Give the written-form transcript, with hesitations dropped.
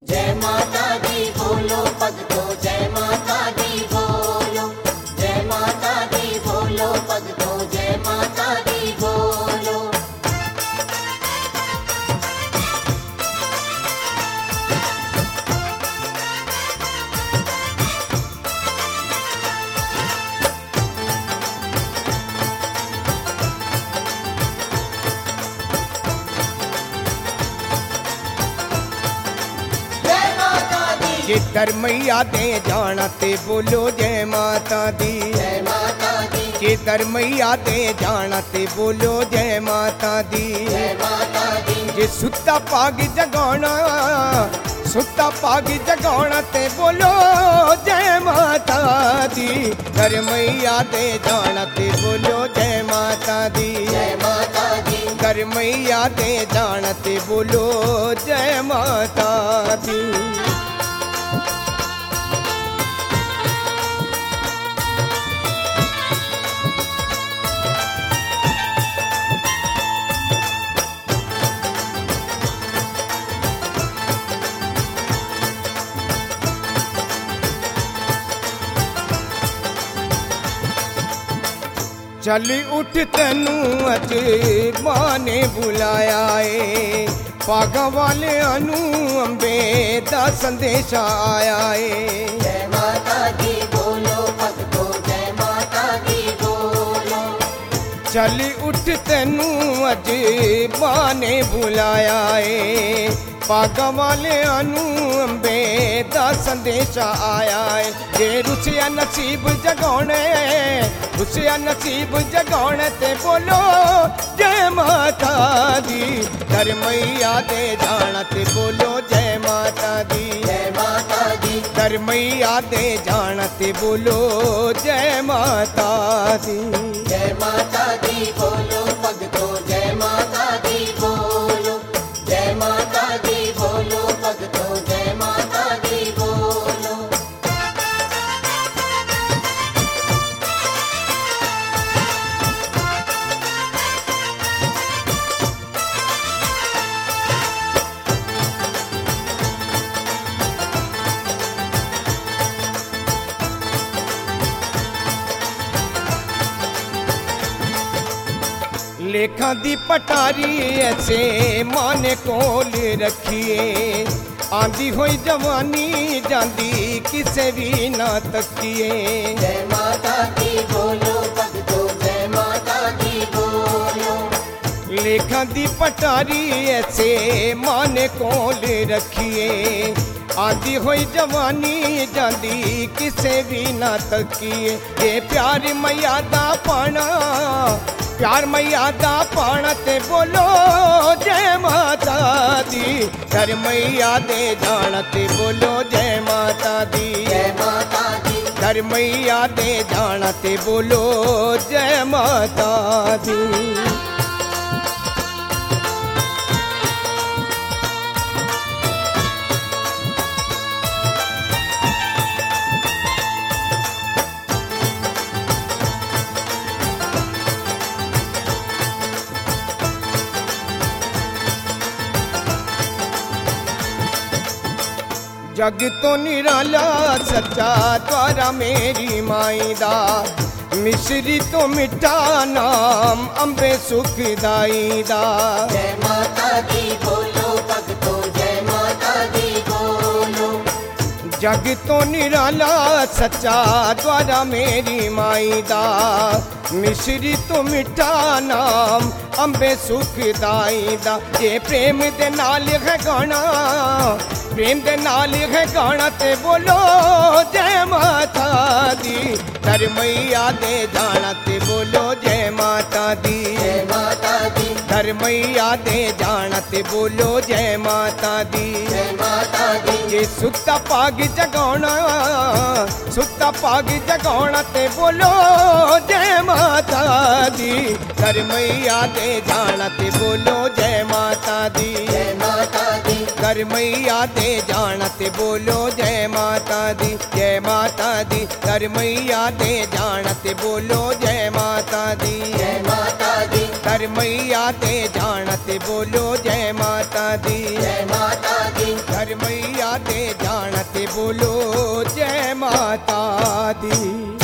जय माता दी बोलो भगतो, जय माता दी बोलो, जय माता दी बोलो भगतो, जय माता दी बोलो। जिधर मैया दे जाना ते बोलो जय माता दी, जय माता दी, जिधर मैया दे जाना ते बोलो जय माता दी। जय माता दी, जे सुत्ता पाग जगाना, सुत्ता पाग जगाना ते बोलो जय माता दी। घर मैया दे जाना ते बोलो जय माता दी, जय माता दी, घर मैया दे जाना ते बोलो जय माता दी। चल उठ तेनू अज मां ने बुलाया ए, पागा वाले अनु अंबे दा संदेशा आया ए। जय माता दी बोलो भगतो, जय माता दी बोलो। चल उठ तेनू अज मां ने बुलाया ए, पागा वाले अनु अंबे दा संदेशा आया है। जे रुसिया नसीब जगाने, रुसिया नसीब जगाने ते बोलो जय माता दी। घर मैया दे जाना ते बोलो जय माता दी, जय माता दी, घर मैया दे जाना ते बोलो जय माता दी। जय माता दी बोलो भगतो, जय माता दी बोलो, जय माता दी बोलो भगतो, जय माता दी बोलो। लेखा दी पटारी ऐसे माने कोल रखिए, आंदी हुई जवानी जांदी किसे भी ना तकिए। जय माता दी बोलो भगतो, जय माता दी बोलो। लेखा दी पटारी ऐसे माने कोल रखिए, आंदी हुई जवानी जांदी किसे भी ना तकिए। ये प्यार मैया दा पाना, प्यार मैया दा पाना ते बोलो जय माता दी। घर मैया दे जाना ते बोलो जय माता दी, जय माता दी, घर मैया दे जाना ते बोलो जय माता दी। जग तो निराला सच्चा द्वारा मेरी माई दा, मिश्री तो मिठा नाम अम्बे सुखदाई दा। जय माता दी बोलो भगतो, जय माता दी बोलो। जग तो निराला सच्चा द्वारा मेरी माई दा, मिश्री तो मिठा नाम अम्बे सुखदाई दा। ये प्रेम दे नाल है गाना, प्रेम दे नाल है गाना ते बोलो जय माता दी। घर मैया दे जाना ते बोलो जय माता दी, जय माता दी, घर मैया दे जाना ते बोलो जय माता दी। जय माता दी, ये सुत्ता पाग जगाना, सुत्ता पाग जगाना ते बोलो जय माता दी। घर मैया दे जाना ते बोलो जय माता दी, जय माता दी, घर मैया दे जाना ते बोलो जय माता दी, जय माता दी। घर मैया दे जाना ते बोलो जय माता दी, जय माता दी, घर मैया दे जाना ते बोलो जय माता दी, जय माता दी। हर मैया दे जान ते बोलो जय माता दी।